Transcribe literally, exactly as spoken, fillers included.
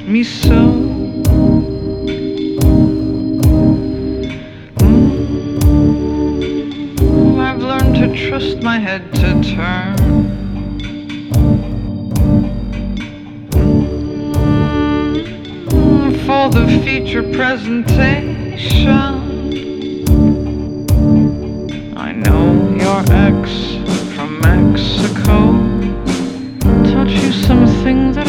me so. Mm, I've learned to trust my head to turn. Mm, for the feature presentation, I know your ex from Mexico taught you something that